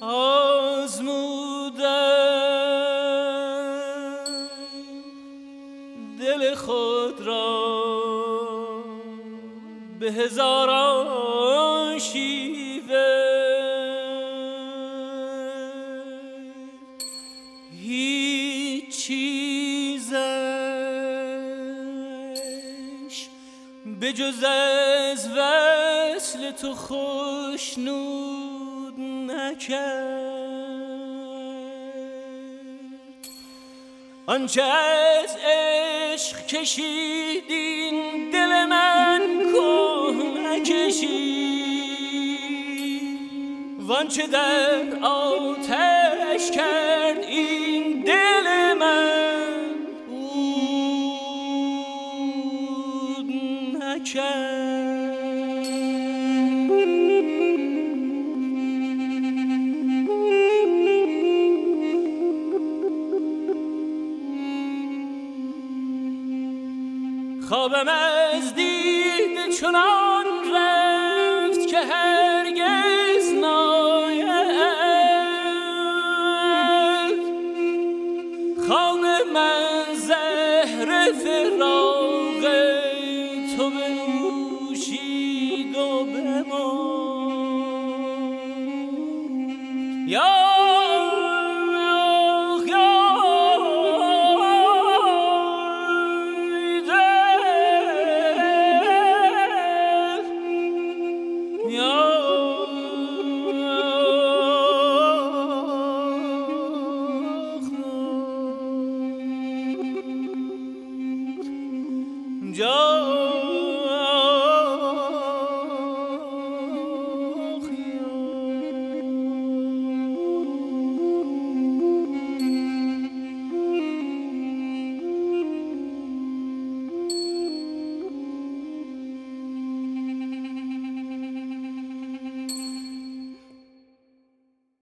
آزمودم دل خود را به هزاران شیوه، هیچ چیزش به جز از وصل تو خوشنود نکرد. آنچه از عشق کشید این دل من که نکشید، وانچه در آتش کرد این دل من عود نکرد. خوابم از دید چنان رفت که هرگز ناید. خواب من زهر فراق تو بنوشید و بمرد.